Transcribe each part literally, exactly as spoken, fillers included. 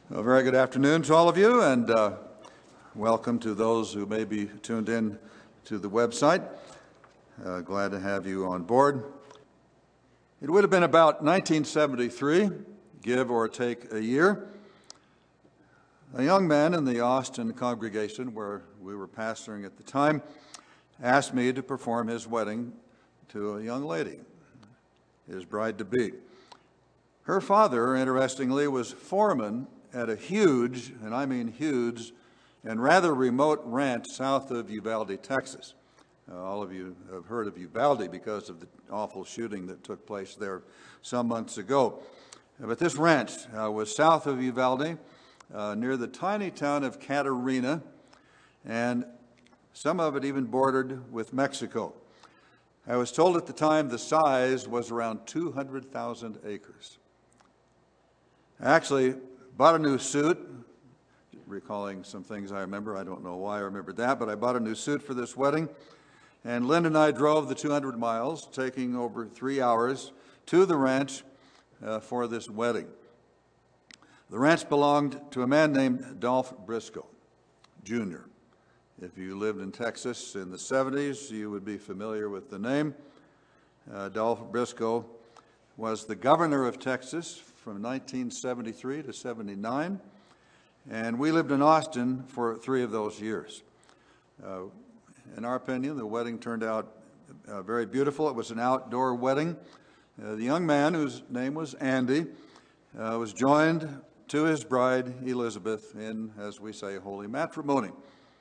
A very good afternoon to all of you, and uh, welcome to those who may be tuned in to the website. Uh, glad to have you on board. It would have been about nineteen seventy-three, give or take a year. A young man in the Austin congregation where we were pastoring at the time asked me to perform his wedding to a young lady, his bride-to-be. Her father, interestingly, was foreman at a huge, and I mean huge, and rather remote ranch south of Uvalde, Texas. Uh, all of you have heard of Uvalde because of the awful shooting that took place there some months ago. But this ranch uh, was south of Uvalde, uh, near the tiny town of Catarina, and some of it even bordered with Mexico. I was told at the time the size was around two hundred thousand acres. I actually bought a new suit, recalling some things I remember. I don't know why I remembered that, but I bought a new suit for this wedding. And Lynn and I drove the two hundred miles, taking over three hours to the ranch uh, for this wedding. The ranch belonged to a man named Dolph Briscoe, Junior If you lived in Texas in the seventies, you would be familiar with the name. Uh, Dolph Briscoe was the governor of Texas from nineteen seventy-three to seventy-nine, and we lived in Austin for three of those years. Uh, in our opinion, the wedding turned out uh, very beautiful. It was an outdoor wedding. Uh, the young man, whose name was Andy, uh, was joined to his bride, Elizabeth, in, as we say, holy matrimony.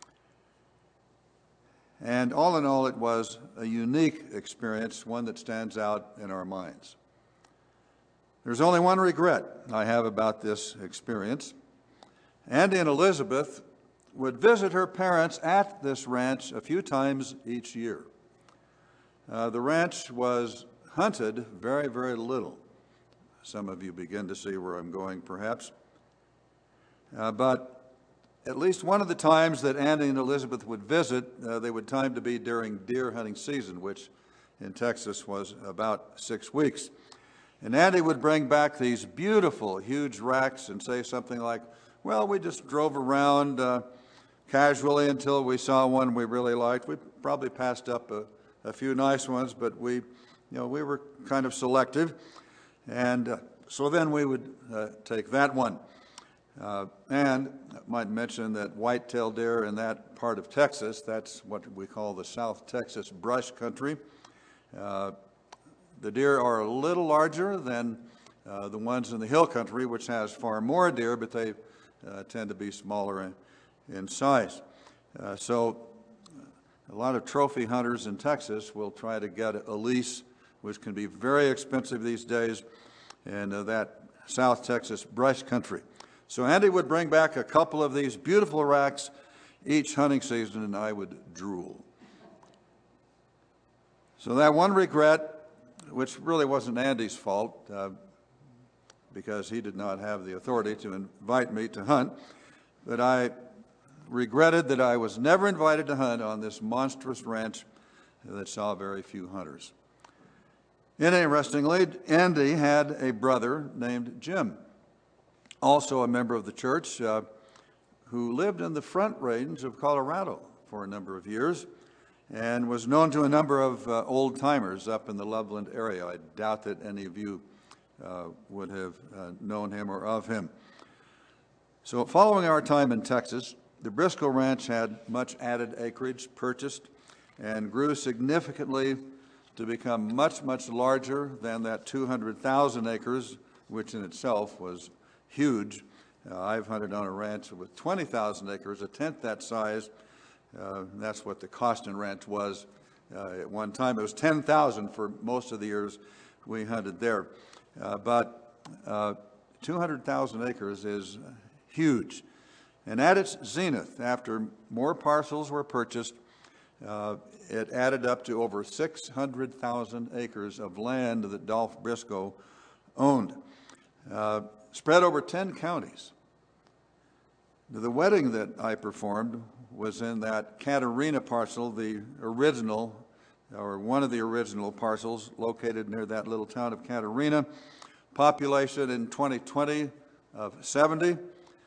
And all in all, it was a unique experience, one that stands out in our minds. There's only one regret I have about this experience. Andy and Elizabeth would visit her parents at this ranch a few times each year. Uh, the ranch was hunted very, very little. Some of you begin to see where I'm going, perhaps. Uh, but at least one of the times that Andy and Elizabeth would visit, uh, they would time to be during deer hunting season, which in Texas was about six weeks. And Andy would bring back these beautiful, huge racks and say something like, well, we just drove around uh, casually until we saw one we really liked. We probably passed up a, a few nice ones, but we, you know, we were kind of selective. And uh, so then we would uh, take that one. Uh, and I might mention that white-tailed deer in that part of Texas, that's what we call the South Texas brush country. Uh, The deer are a little larger than uh, the ones in the hill country, which has far more deer, but they uh, tend to be smaller in, in size. Uh, so a lot of trophy hunters in Texas will try to get a lease, which can be very expensive these days, in uh, that South Texas brush country. So Andy would bring back a couple of these beautiful racks each hunting season, and I would drool. So that one regret, which really wasn't Andy's fault, uh, because he did not have the authority to invite me to hunt, but I regretted that I was never invited to hunt on this monstrous ranch that saw very few hunters. Interestingly, Andy had a brother named Jim, also a member of the church, uh, who lived in the Front Range of Colorado for a number of years, and was known to a number of uh, old-timers up in the Loveland area. I doubt that any of you uh, would have uh, known him or of him. So following our time in Texas, the Briscoe Ranch had much added acreage purchased and grew significantly to become much, much larger than that two hundred thousand acres, which in itself was huge. Uh, I've hunted on a ranch with twenty thousand acres, a tenth that size. Uh, that's what the Costin Ranch was uh, at one time. It was ten thousand for most of the years we hunted there. Uh, but uh, two hundred thousand acres is huge. And at its zenith, after more parcels were purchased, uh, it added up to over six hundred thousand acres of land that Dolph Briscoe owned, uh, spread over ten counties. The wedding that I performed was in that Catarina parcel, the original, or one of the original parcels located near that little town of Catarina. Population in twenty twenty of seventy.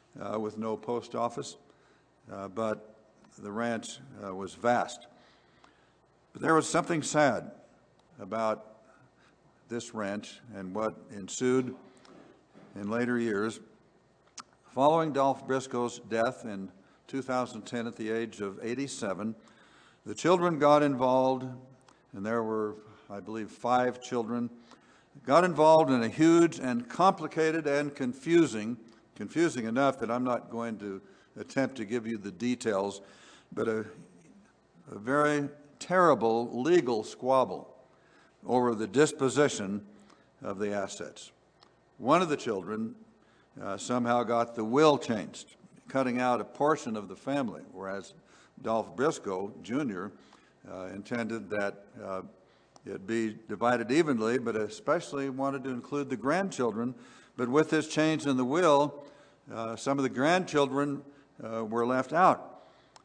uh, with no post office, uh, but the ranch uh, was vast. But there was something sad about this ranch and what ensued in later years. Following Dolph Briscoe's death in two thousand ten at the age of eighty-seven, the children got involved, and there were, I believe, five children, got involved in a huge and complicated and confusing, confusing enough that I'm not going to attempt to give you the details, but a, a very terrible legal squabble over the disposition of the assets. One of the children uh, somehow got the will changed, cutting out a portion of the family, whereas Dolph Briscoe, Junior, uh, intended that uh, it be divided evenly, but especially wanted to include the grandchildren. But with this change in the will, uh, some of the grandchildren uh, were left out.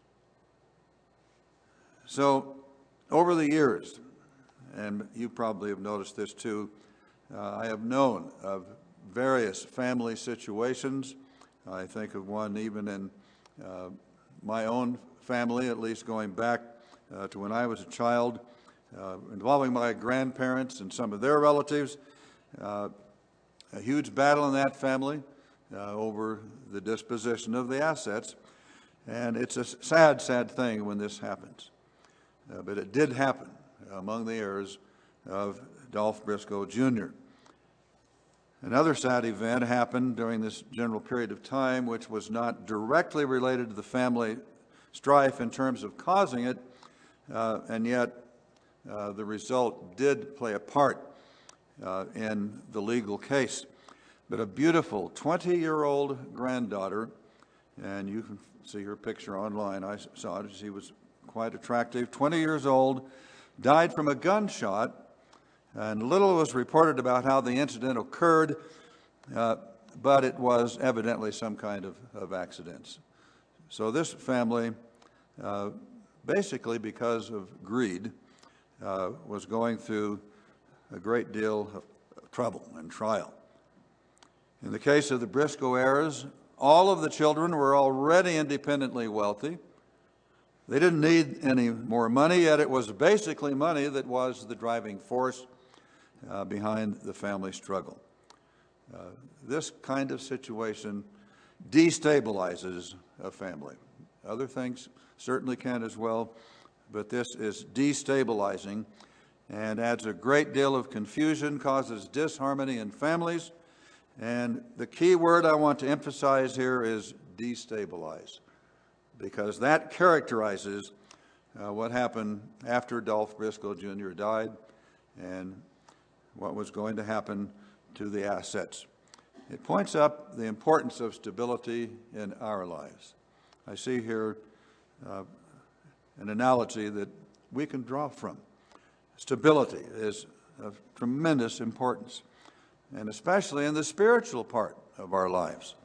So over the years, and you probably have noticed this too, uh, I have known of various family situations. I think of one even in uh, my own family, at least going back uh, to when I was a child, uh, involving my grandparents and some of their relatives. Uh, a huge battle in that family uh, over the disposition of the assets. And it's a sad, sad thing when this happens. Uh, but it did happen among the heirs of Dolph Briscoe, Junior Another sad event happened during this general period of time, which was not directly related to the family strife in terms of causing it, uh, and yet uh, the result did play a part uh, in the legal case. But a beautiful twenty-year-old granddaughter, and you can see her picture online, I saw it, she was quite attractive, twenty years old, died from a gunshot. And little was reported about how the incident occurred, uh, but it was evidently some kind of, of accidents. So this family, uh, basically because of greed, uh, was going through a great deal of trouble and trial. In the case of the Briscoe heirs, all of the children were already independently wealthy. They didn't need any more money, yet it was basically money that was the driving force Uh, behind the family struggle. Uh, this kind of situation destabilizes a family. Other things certainly can as well, but this is destabilizing and adds a great deal of confusion, causes disharmony in families, and the key word I want to emphasize here is destabilize, because that characterizes uh, what happened after Dolph Briscoe, Junior died, and what was going to happen to the assets. It points up the importance of stability in our lives. I see here uh, an analogy that we can draw from. Stability is of tremendous importance, and especially in the spiritual part of our lives.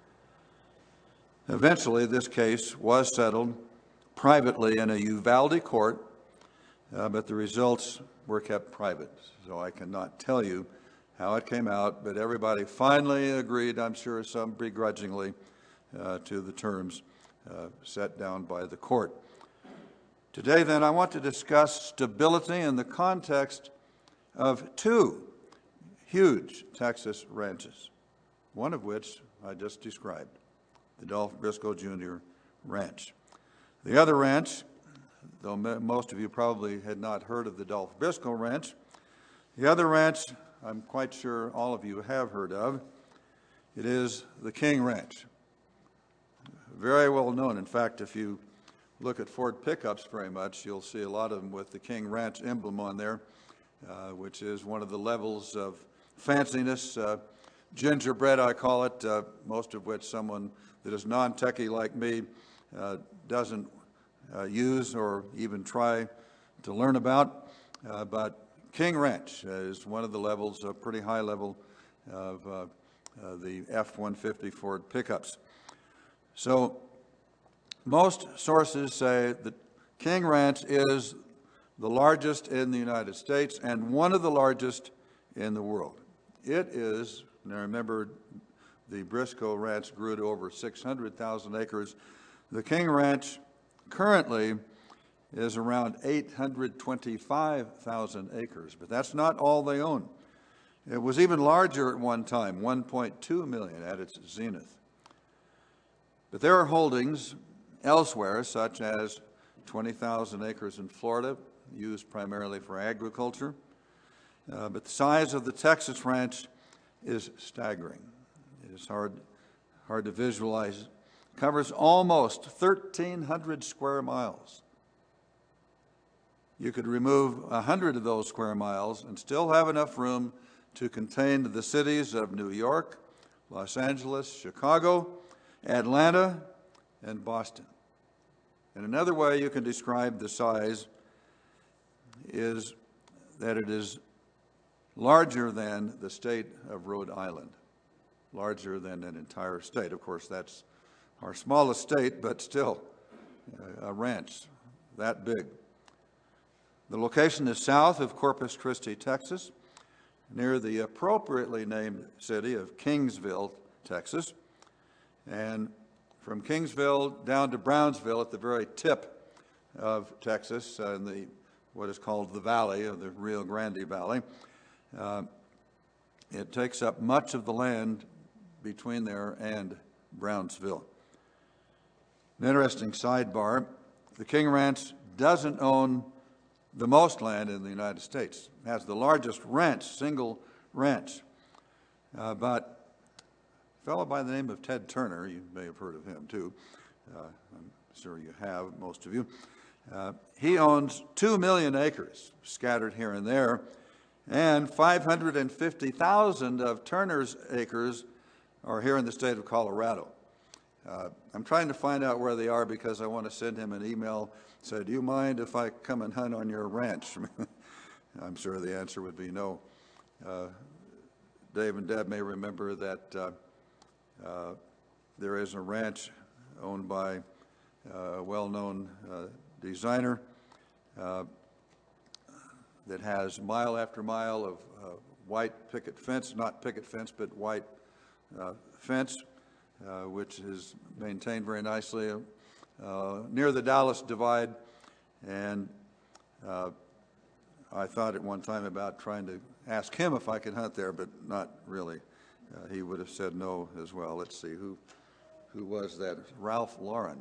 Eventually, this case was settled privately in a Uvalde court, uh, but the results were kept private. So I cannot tell you how it came out, but everybody finally agreed, I'm sure some begrudgingly, uh, to the terms uh, set down by the court. Today, then, I want to discuss stability in the context of two huge Texas ranches, one of which I just described, the Dolph Briscoe, Junior Ranch. The other ranch, though most of you probably had not heard of the Dolph Briscoe Ranch, the other ranch I'm quite sure all of you have heard of. It is the King Ranch. Very well known. In fact, if you look at Ford pickups very much, you'll see a lot of them with the King Ranch emblem on there, uh, which is one of the levels of fanciness. Uh, gingerbread, I call it, uh, most of which someone that is non-techie like me uh, doesn't uh, use or even try to learn about. Uh, but King Ranch is one of the levels, a pretty high level of uh, uh, the F one fifty Ford pickups. So most sources say that King Ranch is the largest in the United States and one of the largest in the world. It is, and I remember the Briscoe Ranch grew to over six hundred thousand acres. The King Ranch currently is around eight hundred twenty-five thousand acres, but that's not all they own. It was even larger at one time, one point two million at its zenith. But there are holdings elsewhere, such as twenty thousand acres in Florida, used primarily for agriculture. Uh, but the size of the Texas ranch is staggering. It is hard, hard to visualize. It covers almost thirteen hundred square miles. You could remove one hundred of those square miles and still have enough room to contain the cities of New York, Los Angeles, Chicago, Atlanta, and Boston. And another way you can describe the size is that it is larger than the state of Rhode Island, larger than an entire state. Of course, that's our smallest state, but still a ranch that big. The location is south of Corpus Christi, Texas, near the appropriately named city of Kingsville, Texas. And from Kingsville down to Brownsville at the very tip of Texas, uh, in the what is called the valley of the Rio Grande Valley, uh, it takes up much of the land between there and Brownsville. An interesting sidebar, the King Ranch doesn't own the most land in the United States. It has the largest ranch, single ranch. Uh, but a fellow by the name of Ted Turner, you may have heard of him too, uh, I'm sure you have, most of you, uh, he owns two million acres scattered here and there, and five hundred fifty thousand of Turner's acres are here in the state of Colorado. Uh, I'm trying to find out where they are because I want to send him an email. Say, do you mind if I come and hunt on your ranch? I'm sure the answer would be no. Uh, Dave and Deb may remember that uh, uh, there is a ranch owned by uh, a well-known uh, designer uh, that has mile after mile of uh, white picket fence, not picket fence, but white uh, fence, uh, which is maintained very nicely uh, near the Dallas Divide. And uh, I thought at one time about trying to ask him if I could hunt there, but not really. Uh, he would have said no as well. Let's see, who, who was that? Ralph Lauren.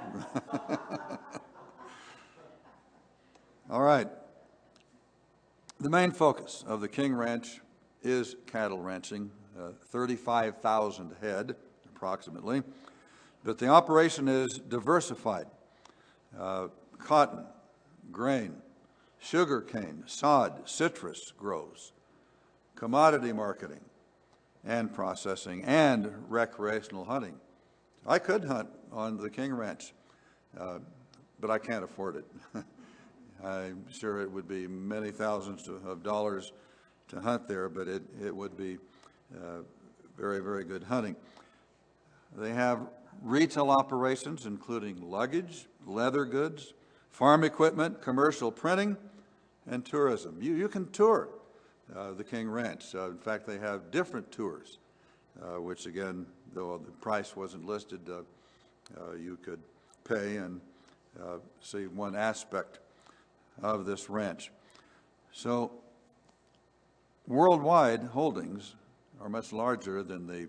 All right. The main focus of the King Ranch is cattle ranching, uh, thirty-five thousand head approximately, but the operation is diversified. Uh, cotton, grain, sugar cane, sod, citrus grows, commodity marketing and processing, and recreational hunting. I could hunt on the King Ranch, uh, but I can't afford it. I'm sure it would be many thousands of dollars to hunt there, but it, it would be uh, very, very good hunting. They have retail operations, including luggage, leather goods, farm equipment, commercial printing, and tourism. You, you can tour uh, the King Ranch. Uh, in fact, they have different tours, uh, which again, though the price wasn't listed, uh, uh, you could pay and uh, see one aspect of this ranch. So worldwide holdings are much larger than the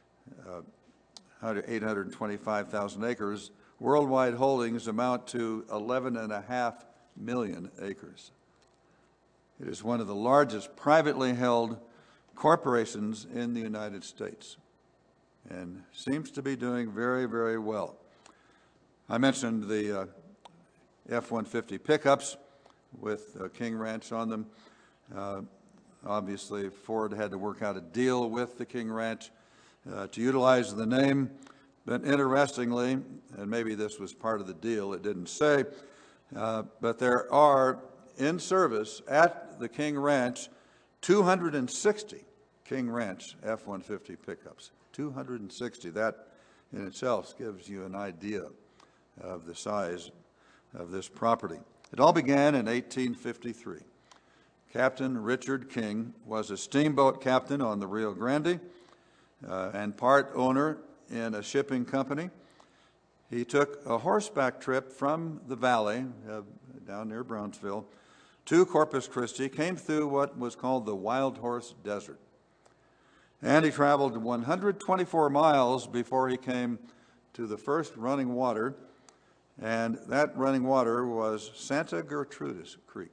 uh, eight hundred twenty-five thousand acres. Worldwide holdings amount to eleven and a half million acres. It is one of the largest privately held corporations in the United States and seems to be doing very, very well. I mentioned the uh, F one fifty pickups with uh, King Ranch on them. Uh, obviously, Ford had to work out a deal with the King Ranch uh, to utilize the name. But interestingly, and maybe this was part of the deal, it didn't say, uh, but there are in service at the King Ranch two hundred sixty King Ranch F one fifty pickups. two hundred sixty. That in itself gives you an idea of the size of this property. It all began in eighteen fifty-three. Captain Richard King was a steamboat captain on the Rio Grande, uh, and part owner in a shipping company. He took a horseback trip from the valley uh, down near Brownsville to Corpus Christi, came through what was called the Wild Horse Desert. And he traveled one hundred twenty-four miles before he came to the first running water, and that running water was Santa Gertrudis Creek.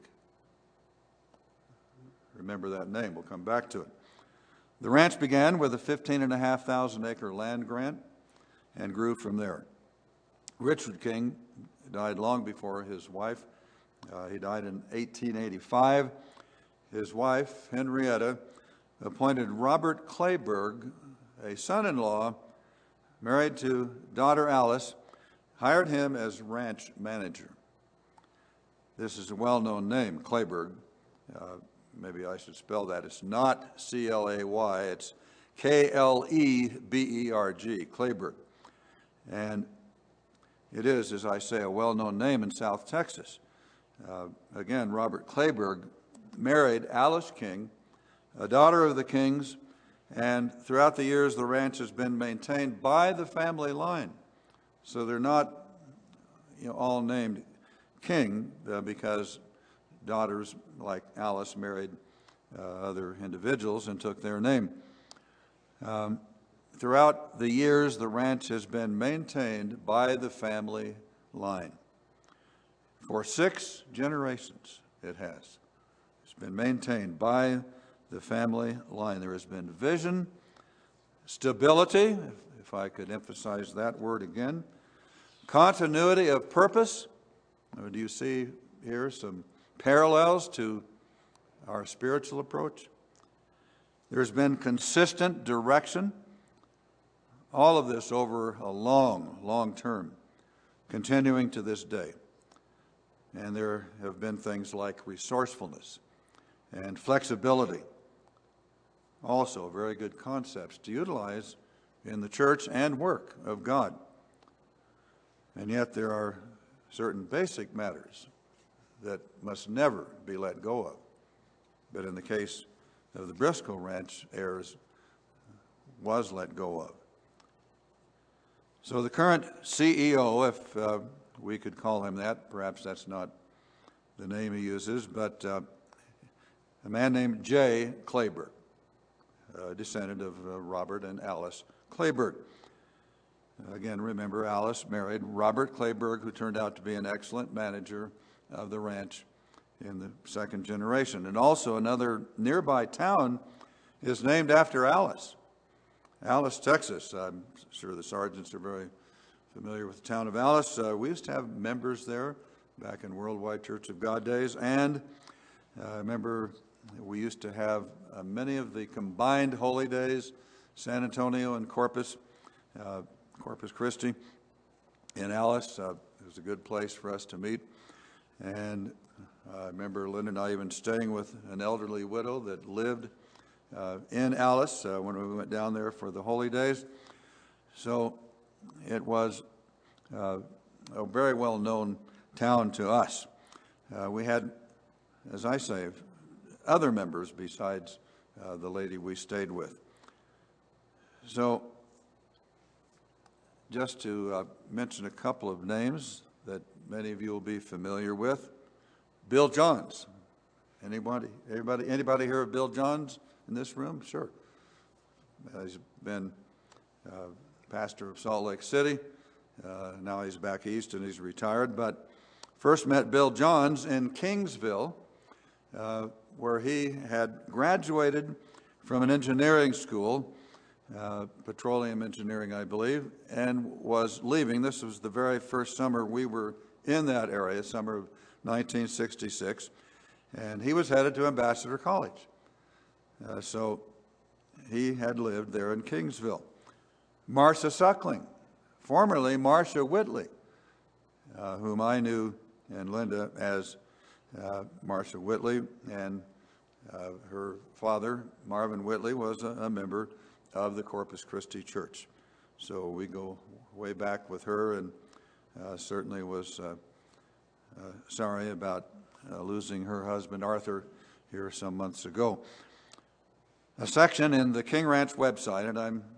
Remember that name, we'll come back to it. The ranch began with a fifteen and a half thousand acre land grant and grew from there. Richard King died long before his wife. Uh, he died in eighteen eighty-five. His wife, Henrietta, appointed Robert Clayburg, a son-in-law, married to daughter Alice, hired him as ranch manager. This is a well-known name, Clayburg. Uh, maybe I should spell that. It's not C L A Y, it's K L E B E R G, Clayburg. And it is, as I say, a well-known name in South Texas. Uh, again, Robert Clayburg married Alice King, a daughter of the Kings, and throughout the years the ranch has been maintained by the family line. So they're not, you know, all named King uh, because daughters like Alice married uh, other individuals and took their name. Um, throughout the years, the ranch has been maintained by the family line. For six generations, it has. It's been maintained by the family line. There has been vision, stability, if, if I could emphasize that word again, continuity of purpose. Uh, do you see here some parallels to our spiritual approach? There's been consistent direction. All of this over a long, long term, continuing to this day. And there have been things like resourcefulness and flexibility. Also, very good concepts to utilize in the church and work of God. And yet there are certain basic matters that must never be let go of. But in the case of the Briscoe Ranch, heirs was let go of. So the current C E O, if uh, we could call him that, perhaps that's not the name he uses, but uh, a man named Jay Clayburg, a descendant of uh, Robert and Alice Clayburg. Again, remember, Alice married Robert Clayburg, who turned out to be an excellent manager of the ranch in the second generation. And also another nearby town is named after Alice. Alice, Texas. I'm sure the sergeants are very familiar with the town of Alice. Uh, we used to have members there back in Worldwide Church of God days. And uh, I remember we used to have uh, many of the combined holy days, San Antonio and Corpus, uh, Corpus Christi in Alice. Uh, it was a good place for us to meet. And uh, I remember Linda and I even staying with an elderly widow that lived uh, in Alice uh, when we went down there for the holy days. So it was uh, a very well-known town to us. Uh, we had, as I say, other members besides uh, the lady we stayed with. So just to uh, mention a couple of names that many of you will be familiar with. Bill Johns. Anybody, anybody, anybody hear of Bill Johns in this room? Sure. Uh, he's been uh, pastor of Salt Lake City. Uh, now he's back east and he's retired. But first met Bill Johns in Kingsville, uh, where he had graduated from an engineering school, uh, petroleum engineering, I believe, and was leaving. This was the very first summer we were in that area, summer of nineteen sixty-six, and he was headed to Ambassador College. Uh, so he had lived there in Kingsville. Marcia Suckling, formerly Marcia Whitley, uh, whom I knew, and Linda, as uh, Marcia Whitley, and uh, her father, Marvin Whitley, was a, a member of the Corpus Christi Church. So we go way back with her, and uh, certainly was uh, uh, sorry about uh, losing her husband, Arthur, here some months ago. A section in the King Ranch website, and I'm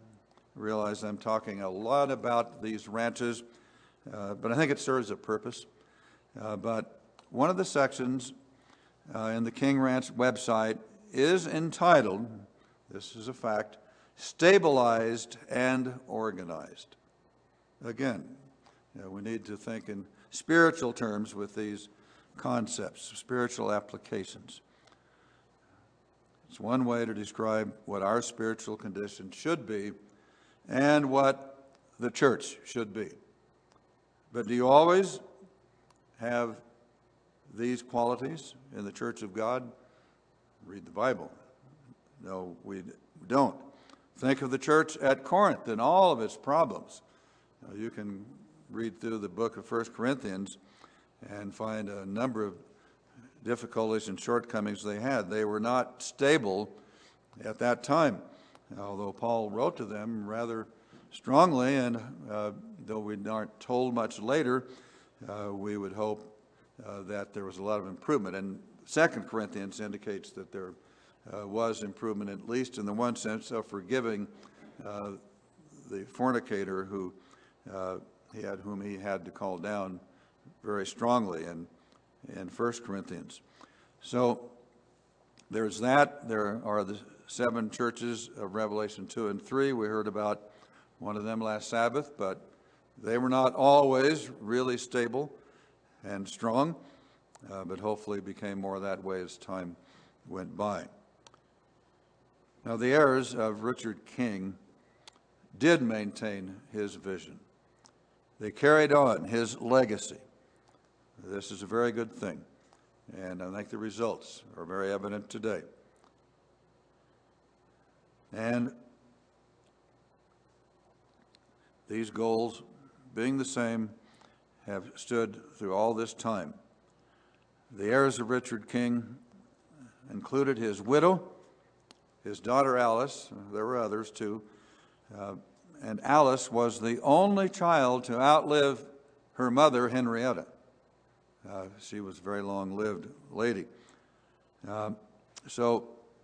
realize I'm talking a lot about these ranches, uh, but I think it serves a purpose. Uh, but one of the sections uh, in the King Ranch website is entitled, this is a fact, Stabilized and Organized. Again, you know, we need to think in spiritual terms with these concepts, spiritual applications. It's one way to describe what our spiritual condition should be and what the church should be. But do you always have these qualities in the church of God? Read the Bible. No, we don't. Think of the church at Corinth and all of its problems. Now, you can read through the book of First Corinthians and find a number of difficulties and shortcomings they had. They were not stable at that time, although Paul wrote to them rather strongly, and uh, though we aren't told much later, uh, we would hope uh, that there was a lot of improvement. And Second Corinthians indicates that there uh, was improvement, at least in the one sense of forgiving uh, the fornicator who uh, he had, whom he had to call down very strongly in, in First Corinthians. So there's that. There are the seven churches of Revelation two and three. We heard about one of them last Sabbath, but they were not always really stable and strong, uh, but hopefully became more that way as time went by. Now, the heirs of Richard King did maintain his vision. They carried on his legacy. This is a very good thing, and I think the results are very evident today. And these goals, being the same, have stood through all this time. The heirs of Richard King included his widow, his daughter Alice. There were others too. Uh, and Alice was the only child to outlive her mother, Henrietta. Uh, she was a very long-lived lady. Uh, so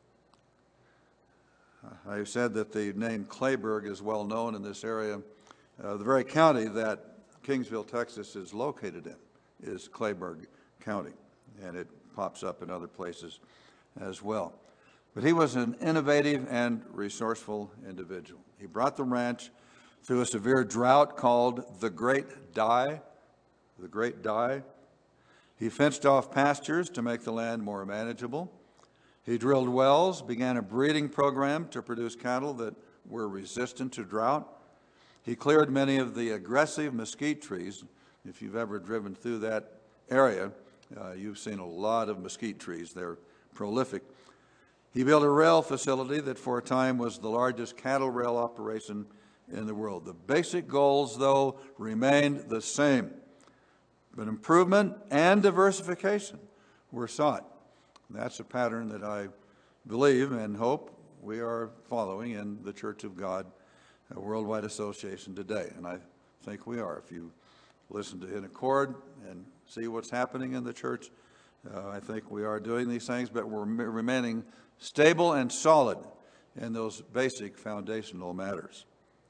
I said that the name Clayburgh is well known in this area. Uh, the very county that Kingsville, Texas is located in is Clayburgh County, and it pops up in other places as well. But he was an innovative and resourceful individual. He brought the ranch through a severe drought called the Great Die, the Great Die. He fenced off pastures to make the land more manageable. He drilled wells, began a breeding program to produce cattle that were resistant to drought. He cleared many of the aggressive mesquite trees. If you've ever driven through that area, uh, you've seen a lot of mesquite trees. They're prolific. He built a rail facility that for a time was the largest cattle rail operation in the world. The basic goals, though, remained the same, but improvement and diversification were sought. That's a pattern that I believe and hope we are following in the Church of God, a worldwide association today, and I think we are. If you listen to In Accord and see what's happening in the church, uh, I think we are doing these things, but we're remaining stable and solid in those basic foundational matters.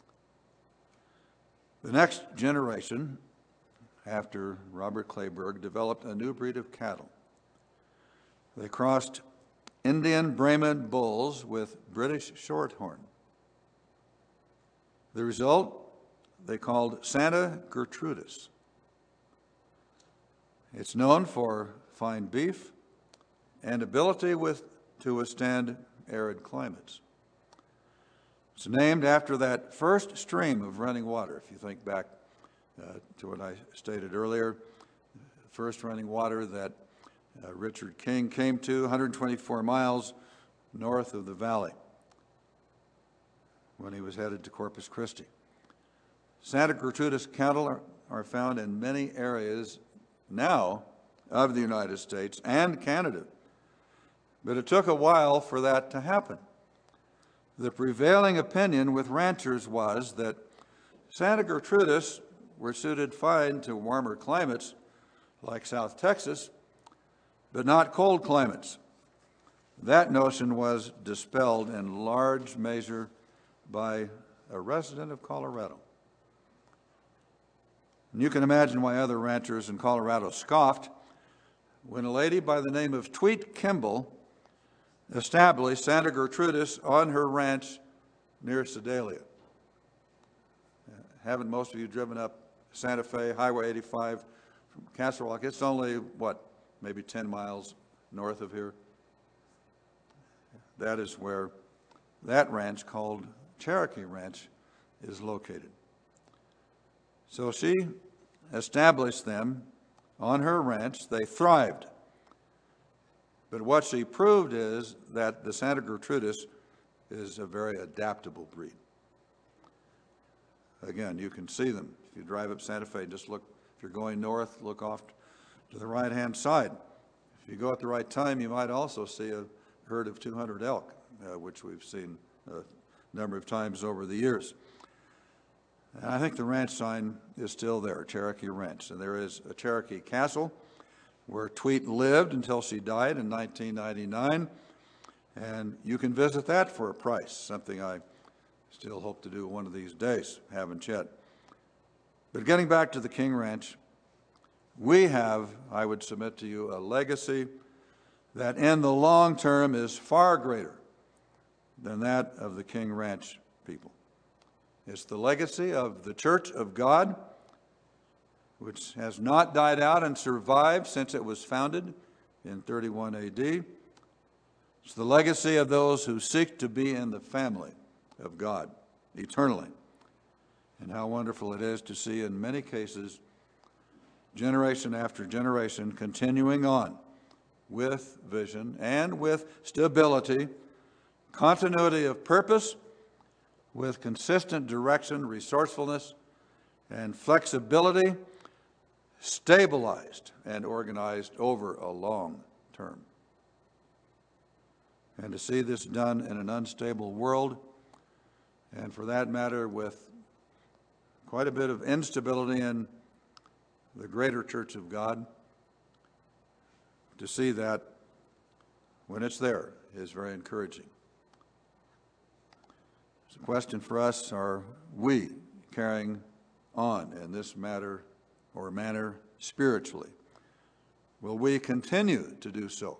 The next generation, after Robert Clayburgh, developed a new breed of cattle. They crossed Indian Brahman bulls with British Shorthorn. The result, they called Santa Gertrudis. It's known for fine beef and ability with, to withstand arid climates. It's named after that first stream of running water. If you think back uh, to what I stated earlier, first running water that uh, Richard King came to one hundred twenty-four miles north of the valley when he was headed to Corpus Christi. Santa Gertrudis cattle are, are found in many areas now of the United States and Canada, but it took a while for that to happen. The prevailing opinion with ranchers was that Santa Gertrudis were suited fine to warmer climates like South Texas, but not cold climates. That notion was dispelled in large measure by a resident of Colorado. And you can imagine why other ranchers in Colorado scoffed when a lady by the name of Tweet Kimball established Santa Gertrudis on her ranch near Sedalia. Haven't most of you driven up Santa Fe, Highway eighty-five from Castle Rock? It's only, what, maybe ten miles north of here. That is where that ranch, called Cherokee Ranch, is located. So she established them on her ranch. They thrived. But what she proved is that the Santa Gertrudis is a very adaptable breed. Again, you can see them. If you drive up Santa Fe, just look, if you're going north, look off to the right-hand side. If you go at the right time, you might also see a herd of two hundred elk, uh, which we've seen a number of times over the years. And I think the ranch sign is still there, Cherokee Ranch. And there is a Cherokee Castle where Tweet lived until she died in nineteen ninety-nine. And you can visit that for a price, something I still hope to do one of these days, haven't yet. But getting back to the King Ranch, we have, I would submit to you, a legacy that in the long term is far greater than that of the King Ranch people. It's the legacy of the Church of God, which has not died out and survived since it was founded in thirty-one A D. It's the legacy of those who seek to be in the family of God eternally. And how wonderful it is to see, in many cases, generation after generation continuing on with vision and with stability, continuity of purpose, with consistent direction, resourcefulness, and flexibility, stabilized and organized over a long term. And to see this done in an unstable world, and for that matter, with quite a bit of instability in the greater Church of God, to see that when it's there is very encouraging. It's a question for us: are we carrying on in this matter or manner spiritually? Will we continue to do so?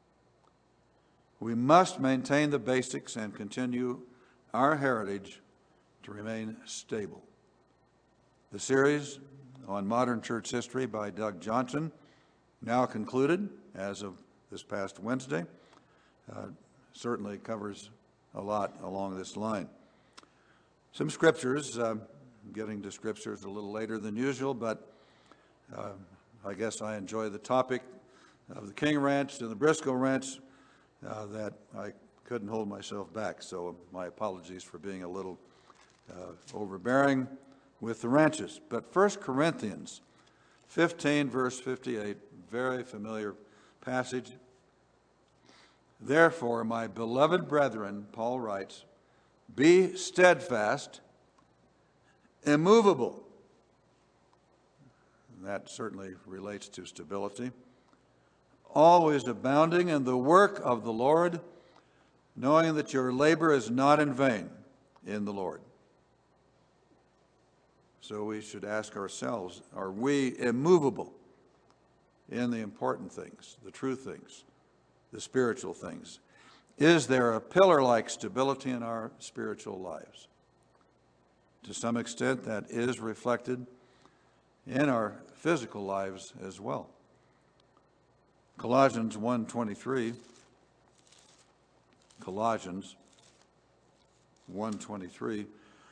We must maintain the basics and continue our heritage to remain stable. The series on modern church history by Doug Johnson, now concluded as of this past Wednesday, uh, certainly covers a lot along this line. Some scriptures, uh, getting to scriptures a little later than usual, but uh, I guess I enjoy the topic of the King Ranch and the Briscoe Ranch uh, that I couldn't hold myself back. So my apologies for being a little uh, overbearing with the ranches. But First Corinthians fifteen, verse fifty-eight, very familiar passage. Therefore, my beloved brethren, Paul writes, be steadfast, immovable. That certainly relates to stability. Always abounding in the work of the Lord, knowing that your labor is not in vain in the Lord. So we should ask ourselves, are we immovable in the important things, the true things, the spiritual things? Is there a pillar-like stability in our spiritual lives? To some extent, that is reflected in our physical lives as well. Colossians one twenty-three, Colossians one twenty-three,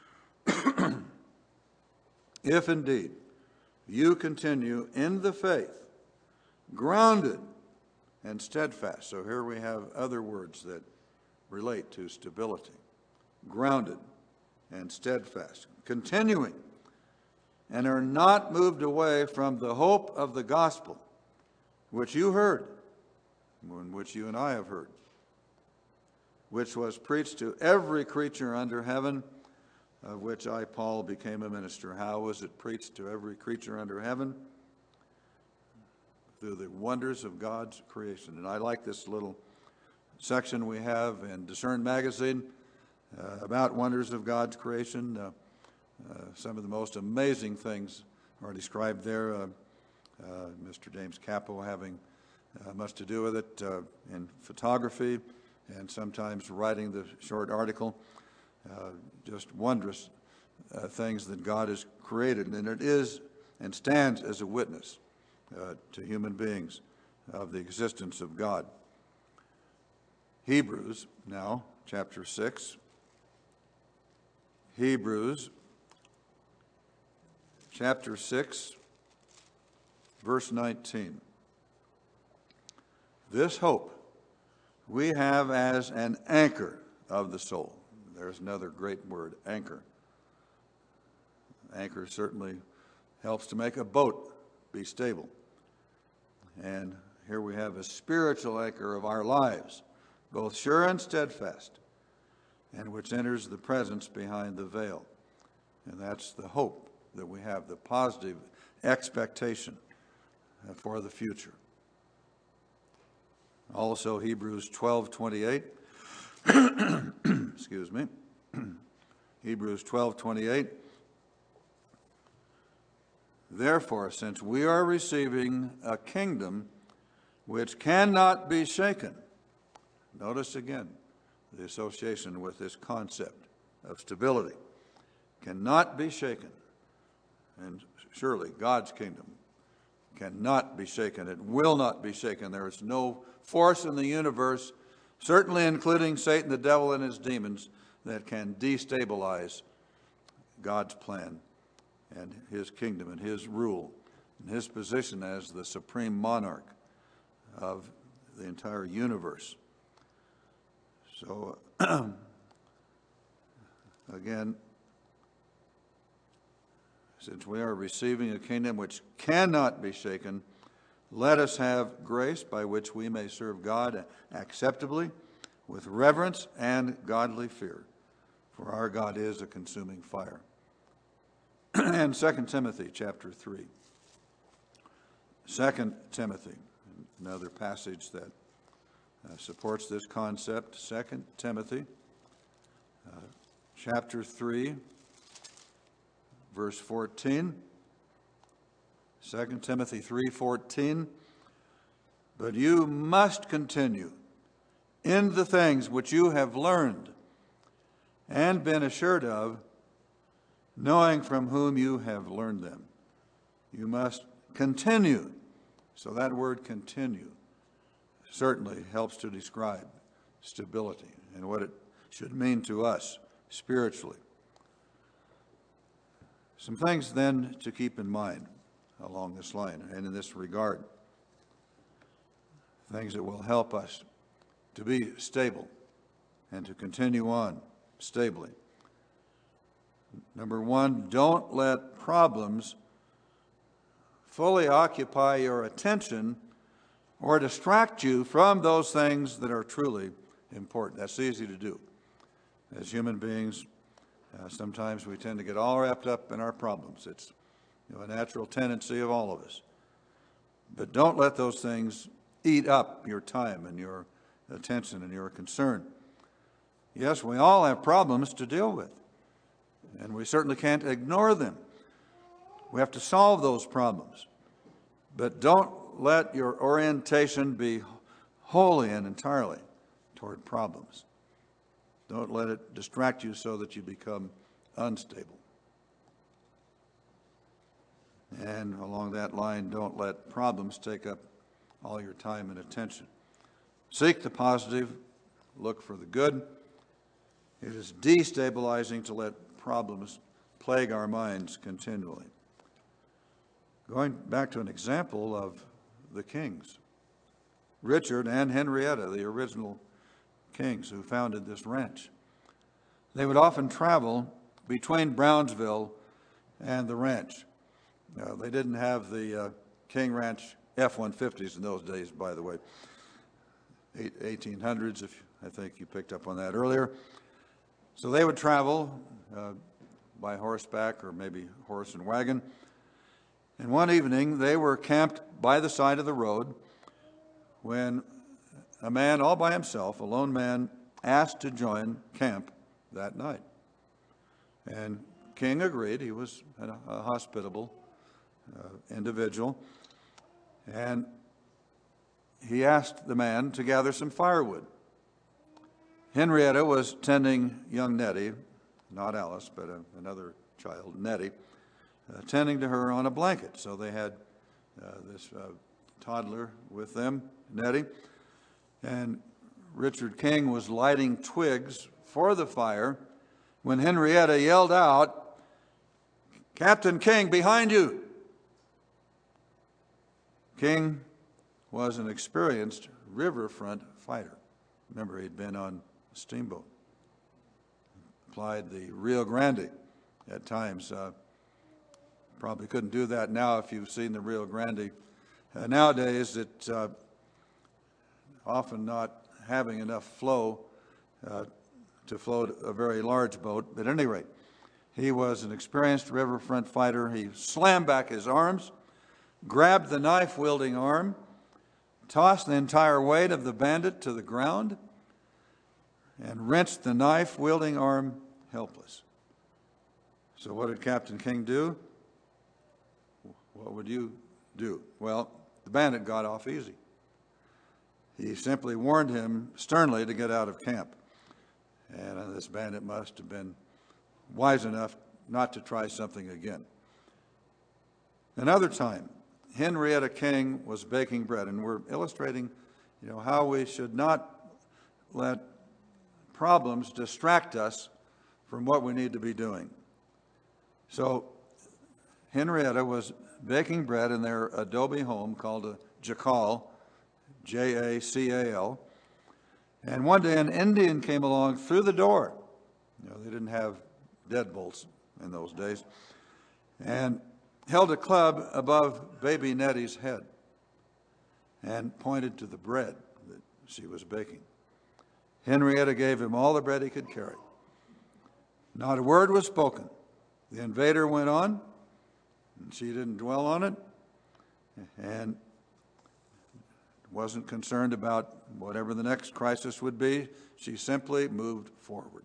if indeed you continue in the faith, grounded and steadfast. So here we have other words that relate to stability. Grounded and steadfast. Continuing, and are not moved away from the hope of the gospel, which you heard, and which you and I have heard, which was preached to every creature under heaven, of which I, Paul, became a minister. How was it preached to every creature under heaven? Through the wonders of God's creation. And I like this little section we have in Discern magazine uh, about wonders of God's creation. Uh, uh, some of the most amazing things are described there. Uh, uh, Mister James Capo having uh, much to do with it uh, in photography and sometimes writing the short article. Uh, just wondrous uh, things that God has created, and it is and stands as a witness uh, to human beings of the existence of God. Hebrews now, chapter six. Hebrews chapter six, verse nineteen. This hope we have as an anchor of the soul. There's another great word, anchor. Anchor certainly helps to make a boat be stable. And here we have a spiritual anchor of our lives, both sure and steadfast, and which enters the presence behind the veil. And that's the hope that we have, the positive expectation for the future. Also, Hebrews twelve twenty-eight. Excuse me. Hebrews twelve twenty-eight. Therefore, since we are receiving a kingdom which cannot be shaken, notice again the association with this concept of stability, cannot be shaken. And surely God's kingdom cannot be shaken. It will not be shaken. There is no force in the universe, certainly including Satan, the devil, and his demons, that can destabilize God's plan and his kingdom and his rule and his position as the supreme monarch of the entire universe. So, again, since we are receiving a kingdom which cannot be shaken, let us have grace by which we may serve God acceptably with reverence and godly fear, for our God is a consuming fire. And Second Timothy chapter three. Second Timothy, another passage that uh, supports this concept. Second Timothy uh, chapter three, verse fourteen. Second Timothy three fourteen. But you must continue in the things which you have learned and been assured of, knowing from whom you have learned them. You must continue. So that word continue certainly helps to describe stability and what it should mean to us spiritually. Some things then to keep in mind along this line and in this regard. Things that will help us to be stable and to continue on stably. Number one, don't let problems fully occupy your attention or distract you from those things that are truly important. That's easy to do. As human beings, uh, sometimes we tend to get all wrapped up in our problems. It's you know, a natural tendency of all of us. But don't let those things eat up your time and your attention and your concern. Yes, we all have problems to deal with, and we certainly can't ignore them. We have to solve those problems. But don't let your orientation be wholly and entirely toward problems. Don't let it distract you so that you become unstable. And along that line, don't let problems take up all your time and attention. Seek the positive, look for the good. It is destabilizing to let problems plague our minds continually. Going back to an example of the kings, Richard and Henrietta, the original kings who founded this ranch. They would often travel between Brownsville and the ranch. Uh, they didn't have the uh, King Ranch F one fifties in those days, by the way. Eight, eighteen hundreds, if I think you picked up on that earlier. So they would travel uh, by horseback or maybe horse and wagon. And one evening, they were camped by the side of the road when a man all by himself, a lone man, asked to join camp that night. And King agreed. He was a, a hospitable uh, individual. And he asked the man to gather some firewood. Henrietta was tending young Nettie, not Alice, but a, another child, Nettie, uh, tending to her on a blanket. So they had uh, this uh, toddler with them, Nettie. And Richard King was lighting twigs for the fire when Henrietta yelled out, "Captain King, behind you!" King was an experienced riverfront fighter. Remember, he'd been on a steamboat, plied the Rio Grande at times. Uh, probably couldn't do that now if you've seen the Rio Grande. Uh, nowadays, it's uh, often not having enough flow uh, to float a very large boat. But at any rate, he was an experienced riverfront fighter. He slammed back his arms, grabbed the knife-wielding arm, tossed the entire weight of the bandit to the ground, and wrenched the knife-wielding arm helpless. So what did Captain King do? What would you do? Well, the bandit got off easy. He simply warned him sternly to get out of camp. And uh, this bandit must have been wise enough not to try something again. Another time, Henrietta King was baking bread, and we're illustrating, you know, how we should not let problems distract us from what we need to be doing. So Henrietta was baking bread in their adobe home called a jacal, J A C A L. And one day an Indian came along through the door. You know, they didn't have deadbolts in those days. And held a club above baby Nettie's head and pointed to the bread that she was baking. Henrietta gave him all the bread he could carry. Not a word was spoken. The invader went on, and she didn't dwell on it, and wasn't concerned about whatever the next crisis would be. She simply moved forward.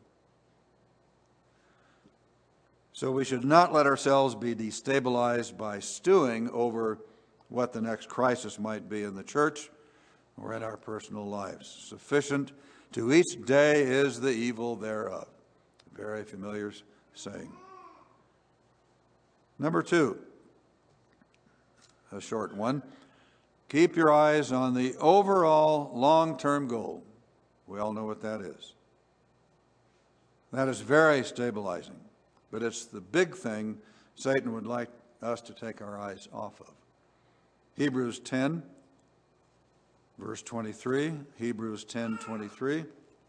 So we should not let ourselves be destabilized by stewing over what the next crisis might be in the church or in our personal lives. Sufficient to each day is the evil thereof. Very familiar saying. Number two, a short one. Keep your eyes on the overall long-term goal. We all know what that is. That is very stabilizing, but it's the big thing Satan would like us to take our eyes off of. Hebrews ten, verse twenty-three, Hebrews ten, twenty-three.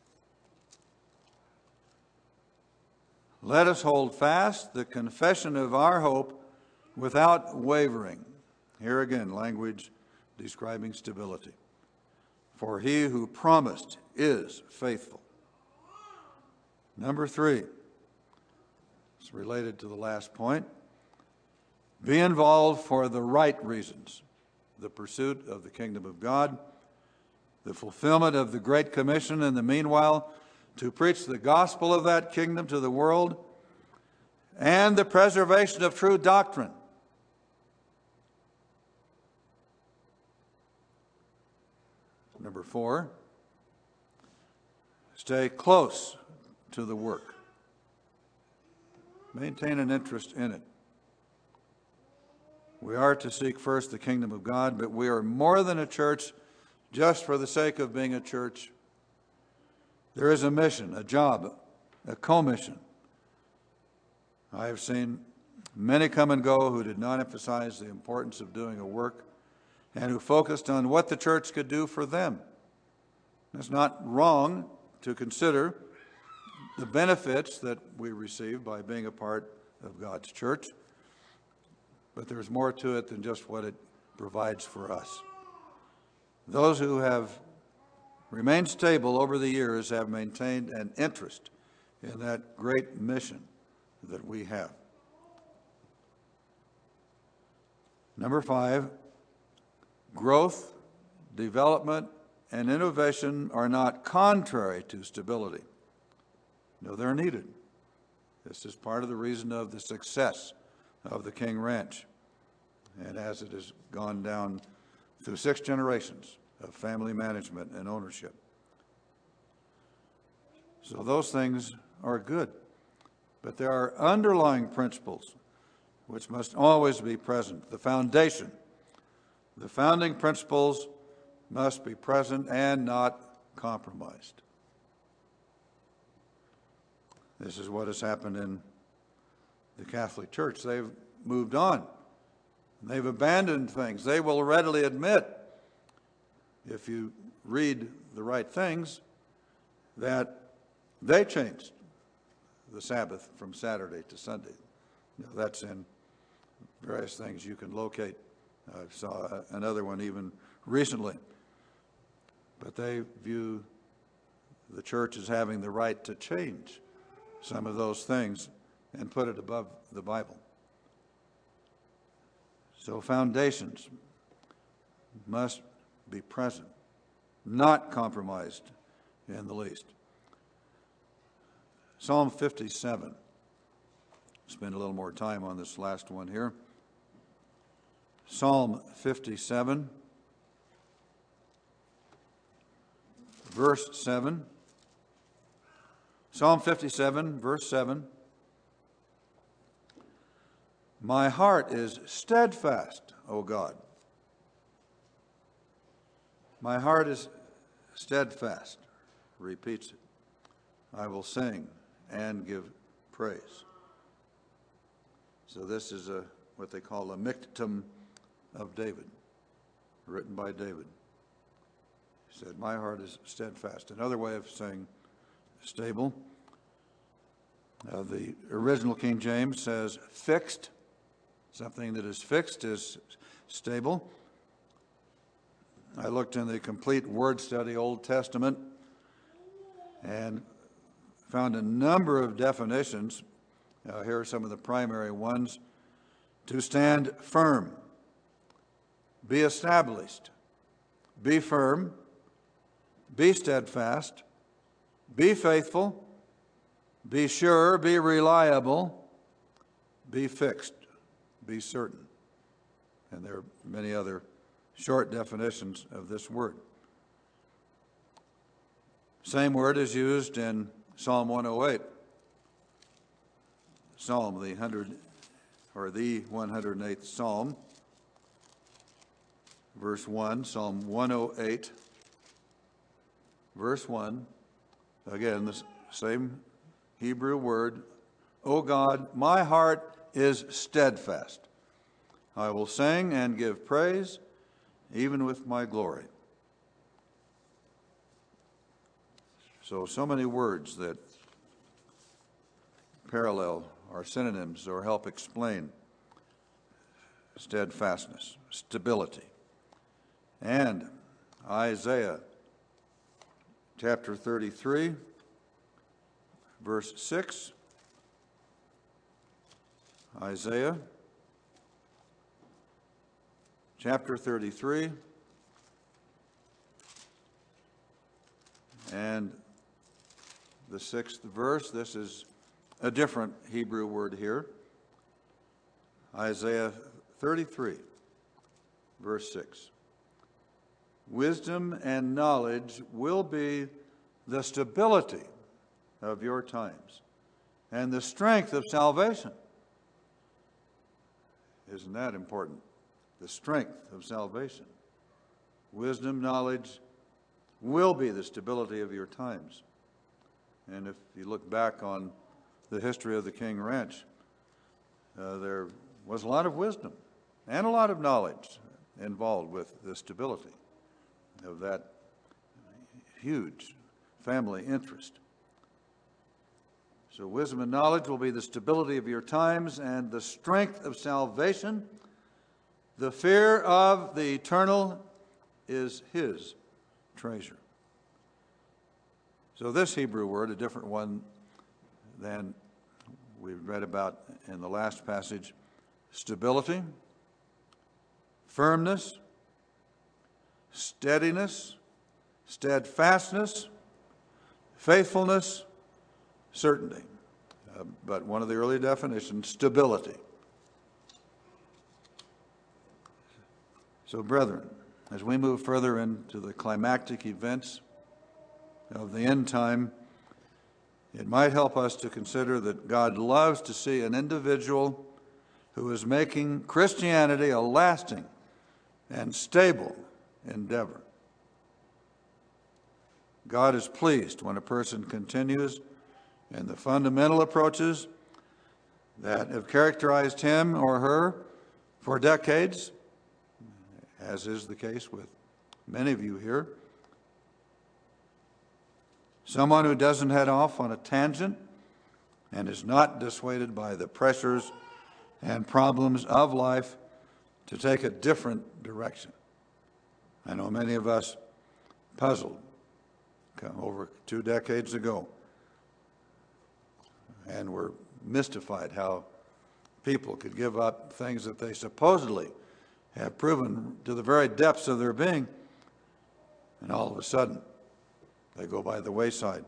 Let us hold fast the confession of our hope without wavering. Here again, language describing stability. For he who promised is faithful. Number three, it's related to the last point. Be involved for the right reasons. The pursuit of the kingdom of God, the fulfillment of the Great Commission, and the meanwhile, to preach the gospel of that kingdom to the world, and the preservation of true doctrine. Number four, stay close to the work. Maintain an interest in it. We are to seek first the kingdom of God, but we are more than a church just for the sake of being a church. There is a mission, a job, a commission. I have seen many come and go who did not emphasize the importance of doing a work and who focused on what the church could do for them. It's not wrong to consider the benefits that we receive by being a part of God's church, but there's more to it than just what it provides for us. Those who have remained stable over the years have maintained an interest in that great mission that we have. Number five, growth, development, and innovation are not contrary to stability. No, they're needed. This is part of the reason of the success of the King Ranch. And as it has gone down through six generations of family management and ownership. So those things are good. But there are underlying principles which must always be present. The foundation, the founding principles must be present and not compromised. This is what has happened in the Catholic Church. They've moved on. They've abandoned things. They will readily admit, if you read the right things, that they changed the Sabbath from Saturday to Sunday. You know, that's in various things you can locate. I saw another one even recently. But they view the church as having the right to change some of those things and put it above the Bible. So foundations must be present, not compromised in the least. Psalm fifty-seven. Spend a little more time on this last one here. Psalm fifty-seven, verse seven. Psalm fifty-seven, verse seven. My heart is steadfast, O God. My heart is steadfast. Repeats it. I will sing and give praise. So this is a what they call a Michtam of David, written by David. He said, my heart is steadfast. Another way of saying stable. Uh, the original King James says fixed. Something that is fixed is stable. I looked in the complete word study Old Testament and found a number of definitions. Uh, here are some of the primary ones. To stand firm, be established, be firm, be steadfast, be faithful, be sure, be reliable, be fixed, be certain. And there are many other short definitions of this word. Same word is used in Psalm one oh eight. Psalm, the hundred or the one hundred eighth Psalm, verse one, Psalm one oh eight, verse one. Again, the same Hebrew word. O God, my heart is steadfast. I will sing and give praise, even with my glory. So, so many words that parallel or synonyms or help explain steadfastness, stability. And Isaiah chapter thirty-three, verse six. Isaiah chapter thirty-three and the sixth verse. This is a different Hebrew word here. Isaiah thirty-three, verse six. Wisdom and knowledge will be the stability of your times and the strength of salvation. Isn't that important? The strength of salvation. Wisdom, knowledge will be the stability of your times. And if you look back on the history of the King Ranch, uh, there was a lot of wisdom and a lot of knowledge involved with the stability of that huge family interest. So wisdom and knowledge will be the stability of your times and the strength of salvation. The fear of the eternal is his treasure. So this Hebrew word, a different one than we read about in the last passage, stability, firmness, steadiness, steadfastness, faithfulness, certainty. Uh, but one of the early definitions, stability. So, brethren, as we move further into the climactic events of the end time, it might help us to consider that God loves to see an individual who is making Christianity a lasting and stable endeavor. God is pleased when a person continues in the fundamental approaches that have characterized him or her for decades, as is the case with many of you here. Someone who doesn't head off on a tangent and is not dissuaded by the pressures and problems of life to take a different direction. I know many of us puzzled over two decades ago and were mystified how people could give up things that they supposedly have proven to the very depths of their being, and all of a sudden they go by the wayside.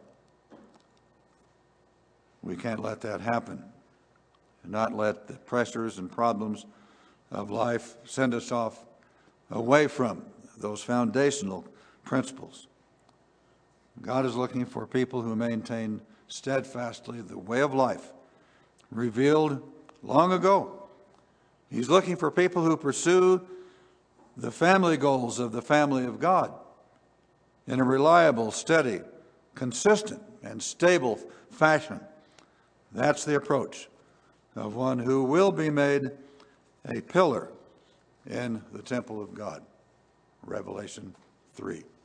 We can't let that happen, and not let the pressures and problems of life send us off away from those foundational principles. God is looking for people who maintain steadfastly the way of life revealed long ago. He's looking for people who pursue the family goals of the family of God in a reliable, steady, consistent, and stable fashion. That's the approach of one who will be made a pillar in the temple of God. Revelation three.